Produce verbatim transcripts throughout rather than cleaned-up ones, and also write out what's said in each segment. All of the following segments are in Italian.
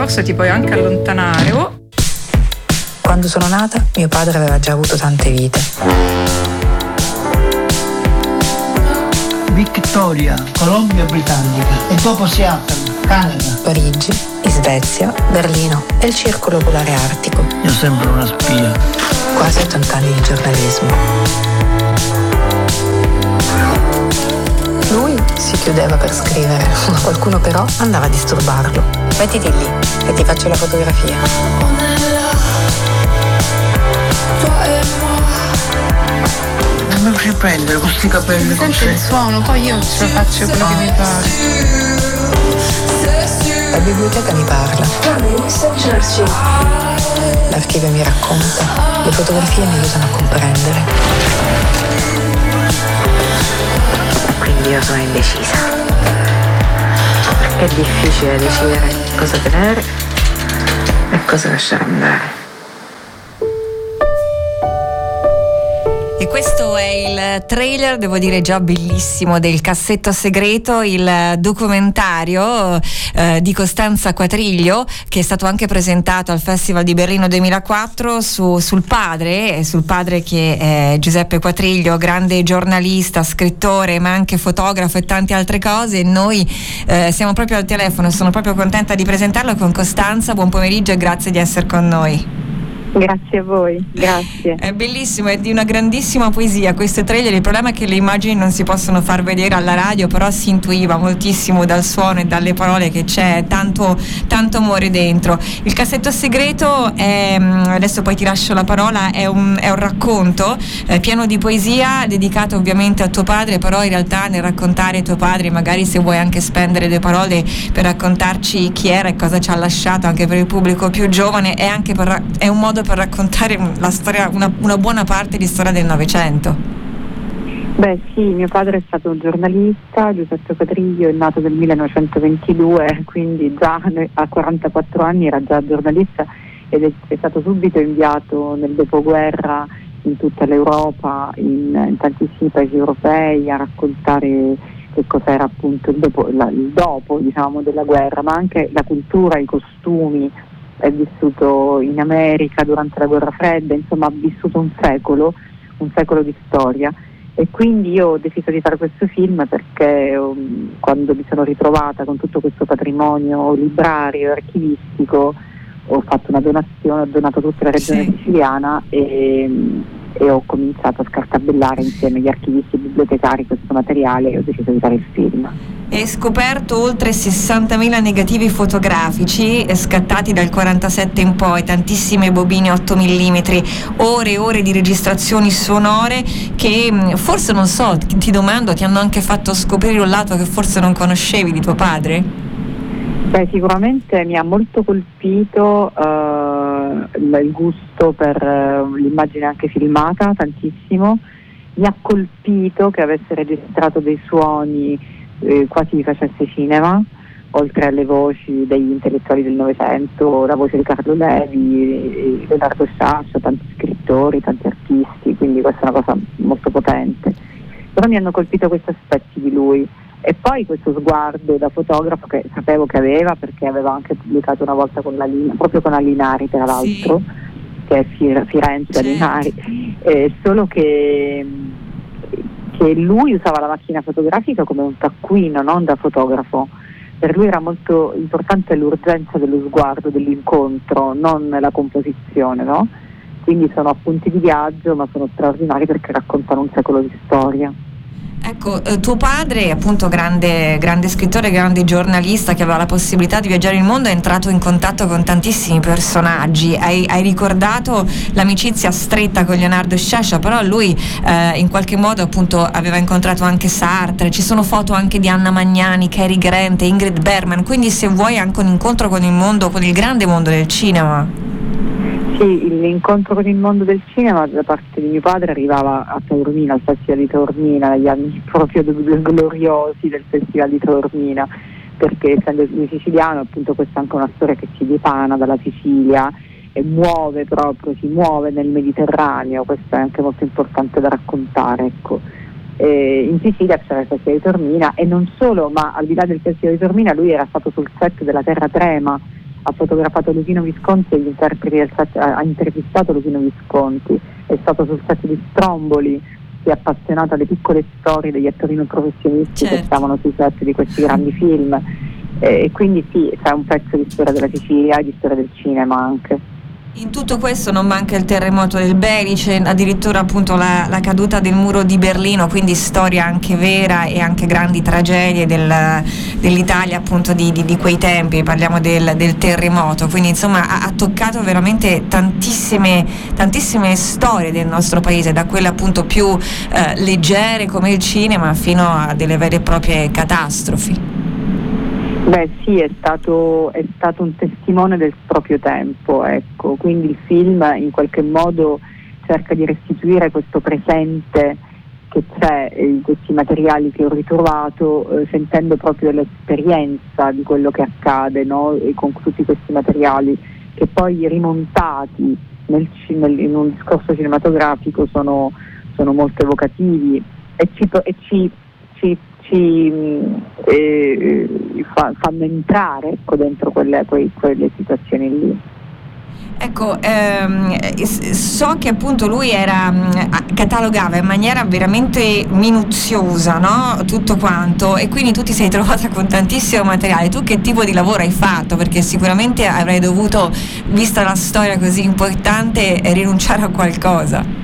forse ti puoi anche allontanare. Oh. Quando sono nata, mio padre aveva già avuto tante vite. Victoria, Colombia Britannica, e dopo Seattle, Canada, Parigi, Svezia, Berlino e il Circolo Polare Artico. Io sembro una spia. Quasi ottanta anni di giornalismo. Lui si chiudeva per scrivere, ma qualcuno però andava a disturbarlo. Mettiti lì e ti faccio la fotografia. Non mi riesci a prendere con questi capelli così. Senti il suono, poi io ce lo faccio quello che mi pare. La biblioteca mi parla. L'archivio mi racconta. Le fotografie mi aiutano a comprendere. Quindi io sono indecisa. È difficile decidere cosa tenere e cosa lasciare andare. E questo è il trailer, devo dire già bellissimo, del Cassetto Segreto, il documentario eh, di Costanza Quatriglio, che è stato anche presentato al Festival di Berlino duemilaquattro su, sul padre, sul padre che è Giuseppe Quatriglio, grande giornalista, scrittore, ma anche fotografo e tante altre cose. E noi eh, siamo proprio al telefono, sono proprio contenta di presentarlo con Costanza. Buon pomeriggio e grazie di essere con noi. Grazie a voi, grazie. È bellissimo, è di una grandissima poesia questo trailer. Il problema è che le immagini non si possono far vedere alla radio, però si intuiva moltissimo dal suono e dalle parole che c'è tanto, tanto amore dentro. Il Cassetto Segreto è, adesso poi ti lascio la parola, è un, è un racconto eh, pieno di poesia, dedicato ovviamente a tuo padre, però in realtà nel raccontare tuo padre, magari se vuoi anche spendere due parole per raccontarci chi era e cosa ci ha lasciato anche per il pubblico più giovane, è anche per, è un modo per raccontare la storia, una, una buona parte di storia del Novecento. Beh sì, mio padre è stato un giornalista, Giuseppe Quatriglio è nato nel millenovecentoventidue, quindi già a quarantaquattro anni era già giornalista ed è, è stato subito inviato nel dopoguerra in tutta l'Europa, in, in tantissimi paesi europei a raccontare che cos'era appunto il dopo, la, il dopo diciamo, della guerra, ma anche la cultura, i costumi. È vissuto in America durante la guerra fredda, insomma ha vissuto un secolo, un secolo di storia, e quindi io ho deciso di fare questo film perché um, quando mi sono ritrovata con tutto questo patrimonio librario e archivistico ho fatto una donazione, ho donato tutta la regione sì. siciliana e, e ho cominciato a scartabellare insieme agli archivisti e bibliotecari questo materiale e ho deciso di fare il film. È scoperto oltre sessantamila negativi fotografici scattati dal quarantasette in poi, tantissime bobine otto millimetri, ore e ore di registrazioni sonore che forse, non so, ti domando, ti hanno anche fatto scoprire un lato che forse non conoscevi di tuo padre? Beh, sicuramente mi ha molto colpito uh, il gusto per uh, l'immagine anche filmata, tantissimo. Mi ha colpito che avesse registrato dei suoni Eh, quasi facesse cinema, oltre alle voci degli intellettuali del Novecento, la voce di Carlo Levi, Leonardo Sciascia, tanti scrittori, tanti artisti, quindi questa è una cosa molto potente. Però mi hanno colpito questi aspetti di lui e poi questo sguardo da fotografo che sapevo che aveva, perché aveva anche pubblicato una volta con la Lina, proprio con Alinari tra l'altro, sì. che è Fir- Firenze certo. Alinari, eh, solo che che lui usava la macchina fotografica come un taccuino, non da fotografo. Per lui era molto importante l'urgenza dello sguardo, dell'incontro, non la composizione, no? Quindi sono appunti di viaggio, ma sono straordinari perché raccontano un secolo di storia. Ecco, eh, tuo padre, appunto grande, grande scrittore, grande giornalista che aveva la possibilità di viaggiare il mondo, è entrato in contatto con tantissimi personaggi. Hai, hai ricordato l'amicizia stretta con Leonardo Sciascia, però lui eh, in qualche modo appunto aveva incontrato anche Sartre, ci sono foto anche di Anna Magnani, Cary Grant, Ingrid Bergman, quindi se vuoi anche un incontro con il mondo, con il grande mondo del cinema. Sì, l'incontro con il mondo del cinema da parte di mio padre arrivava a Taormina, al Festival di Taormina, negli anni proprio gloriosi del Festival di Taormina, perché essendo lui siciliano, appunto questa è anche una storia che ci dipana dalla Sicilia e muove proprio, si muove nel Mediterraneo, questo è anche molto importante da raccontare, ecco. E in Sicilia c'era il Festival di Taormina e non solo, ma al di là del Festival di Taormina lui era stato sul set della Terra Trema ha fotografato Luchino Visconti e gli interpreti del set, ha intervistato Luchino Visconti, è stato sul set di Stromboli, si è appassionato alle piccole storie degli attori non professionisti certo. che stavano sui set di questi grandi film, eh, e quindi sì, c'è un pezzo di storia della Sicilia e di storia del cinema anche. In tutto questo non manca il terremoto del Belice, addirittura appunto la, la caduta del muro di Berlino, quindi storia anche vera e anche grandi tragedie del, dell'Italia appunto di, di, di quei tempi, parliamo del, del terremoto, quindi insomma ha, ha toccato veramente tantissime, tantissime storie del nostro paese, da quelle appunto più eh, leggere come il cinema fino a delle vere e proprie catastrofi. Beh sì, è stato, è stato un testimone del proprio tempo, ecco, quindi il film in qualche modo cerca di restituire questo presente che c'è in questi materiali che ho ritrovato, eh, sentendo proprio l'esperienza di quello che accade, no? E con tutti questi materiali che poi rimontati nel, nel, in un discorso cinematografico sono, sono molto evocativi e ci, e ci, ci ci eh, fa, fanno entrare, ecco, dentro quelle, quei, quelle situazioni lì. Ecco, ehm, so che appunto lui era catalogava in maniera veramente minuziosa, no? Tutto quanto, e quindi tu ti sei trovata con tantissimo materiale. Tu che tipo di lavoro hai fatto? Perché sicuramente avrai dovuto, vista la storia così importante, rinunciare a qualcosa.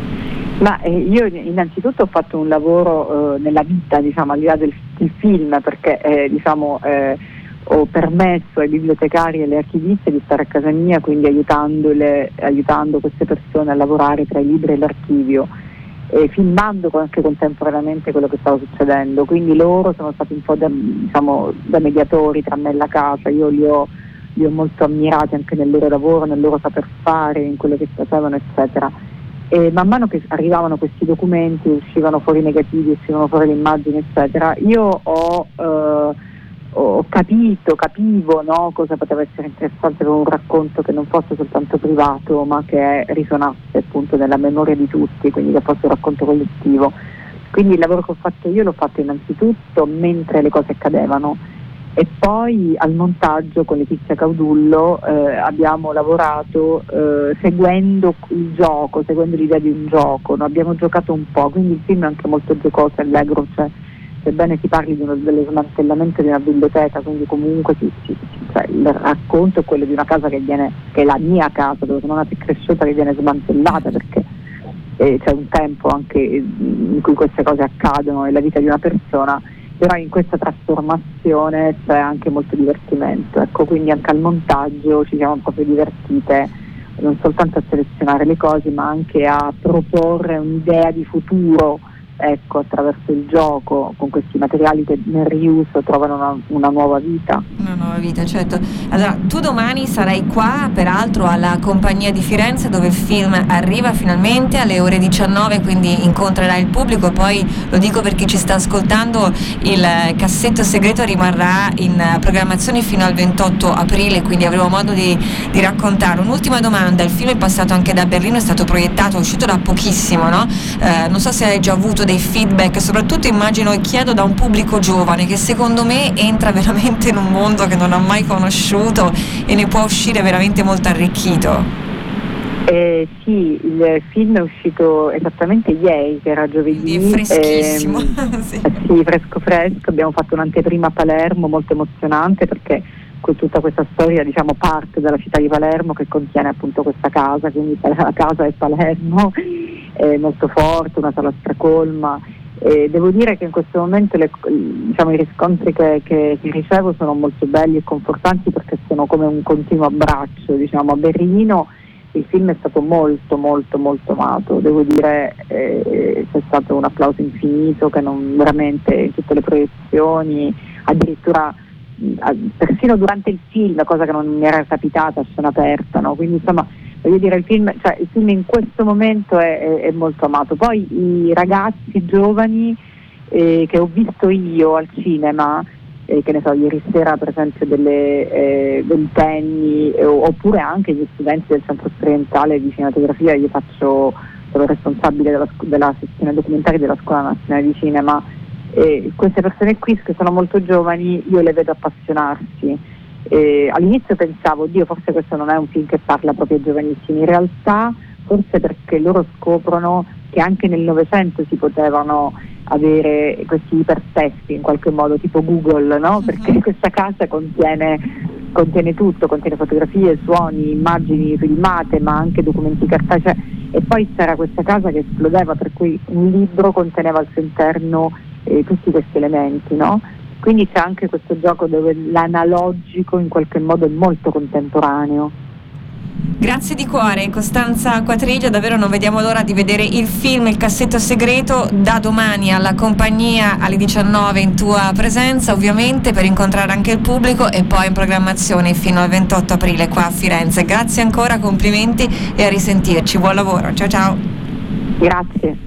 Ma eh, io innanzitutto ho fatto un lavoro eh, nella vita, diciamo, al di là del, del film, perché eh, diciamo, eh, ho permesso ai bibliotecari e alle archiviste di stare a casa mia, quindi aiutandole, aiutando queste persone a lavorare tra i libri e l'archivio, e filmando anche contemporaneamente quello che stava succedendo. Quindi loro sono stati un po' da, diciamo, da mediatori tra me e la casa. Io li ho, li ho molto ammirati anche nel loro lavoro, nel loro saper fare, in quello che facevano, eccetera. E man mano che arrivavano questi documenti, uscivano fuori i negativi, uscivano fuori le immagini, eccetera, io ho, eh, ho capito, capivo, no, cosa poteva essere interessante per un racconto che non fosse soltanto privato, ma che risonasse appunto nella memoria di tutti, quindi che fosse un racconto collettivo. Quindi il lavoro che ho fatto io l'ho fatto innanzitutto mentre le cose accadevano, e poi al montaggio con Letizia Caudullo eh, abbiamo lavorato eh, seguendo il gioco, seguendo l'idea di un gioco, no? Abbiamo giocato un po', quindi il film è anche molto giocoso, allegro, cioè sebbene si parli di uno, dello smantellamento di una biblioteca, quindi comunque si, si, cioè, il racconto è quello di una casa che viene, che è la mia casa, dove sono nata e cresciuta, che viene smantellata perché eh, c'è un tempo anche in cui queste cose accadono nella vita di una persona. Però in questa trasformazione c'è anche molto divertimento, ecco, quindi anche al montaggio ci siamo proprio divertite non soltanto a selezionare le cose, ma anche a proporre un'idea di futuro, ecco, attraverso il gioco, con questi materiali che nel riuso trovano una, una nuova vita. Una nuova vita, certo. Allora, tu domani sarai qua, peraltro, alla Compagnia di Firenze, dove il film arriva finalmente alle ore diciannove, quindi incontrerai il pubblico. Poi, lo dico per chi ci sta ascoltando, il cassetto segreto rimarrà in programmazione fino al ventotto aprile, quindi avremo modo di, di raccontare. Un'ultima domanda: il film è passato anche da Berlino, è stato proiettato, è uscito da pochissimo, no? Eh, non so se hai già avuto dei feedback, soprattutto immagino e chiedo da un pubblico giovane che secondo me entra veramente in un mondo che non ha mai conosciuto e ne può uscire veramente molto arricchito. Eh, sì, il film è uscito esattamente ieri, che era giovedì. Quindi è freschissimo. Ehm, sì. sì, fresco fresco. Abbiamo fatto un'anteprima a Palermo molto emozionante, perché con tutta questa storia, diciamo, parte dalla città di Palermo, che contiene appunto questa casa, quindi la casa è Palermo, è molto forte, una sala stracolma. E devo dire che in questo momento le, diciamo, i riscontri che, che, che ricevo sono molto belli e confortanti, perché sono come un continuo abbraccio. Diciamo, a Berlino il film è stato molto molto molto amato, devo dire, eh, c'è stato un applauso infinito, che non veramente in tutte le proiezioni, addirittura persino durante il film, cosa che non mi era capitata a scena aperta, no? Quindi insomma, voglio dire, il film, cioè, il film in questo momento è, è, è molto amato. Poi i ragazzi giovani eh, che ho visto io al cinema, eh, che ne so, ieri sera per esempio delle eh, ventenni, eh, oppure anche gli studenti del centro sperimentale di cinematografia, io faccio, sono responsabile della, della sezione documentaria della Scuola Nazionale di Cinema. E queste persone qui, che sono molto giovani, io le vedo appassionarsi, Eh, all'inizio pensavo, Dio, forse questo non è un film che parla proprio ai giovanissimi, in realtà forse perché loro scoprono che anche nel Novecento si potevano avere questi ipertesti in qualche modo, tipo Google, no? Perché uh-huh. questa casa contiene, contiene tutto, contiene fotografie, suoni, immagini filmate, ma anche documenti cartacei, e poi c'era questa casa che esplodeva, per cui un libro conteneva al suo interno eh, tutti questi elementi, no? Quindi c'è anche questo gioco dove l'analogico in qualche modo è molto contemporaneo. Grazie di cuore Costanza Quatriglia, davvero non vediamo l'ora di vedere il film Il cassetto segreto da domani alla compagnia alle diciannove in tua presenza, ovviamente, per incontrare anche il pubblico, e poi in programmazione fino al ventotto aprile qua a Firenze. Grazie ancora, complimenti e a risentirci, buon lavoro, ciao ciao. Grazie.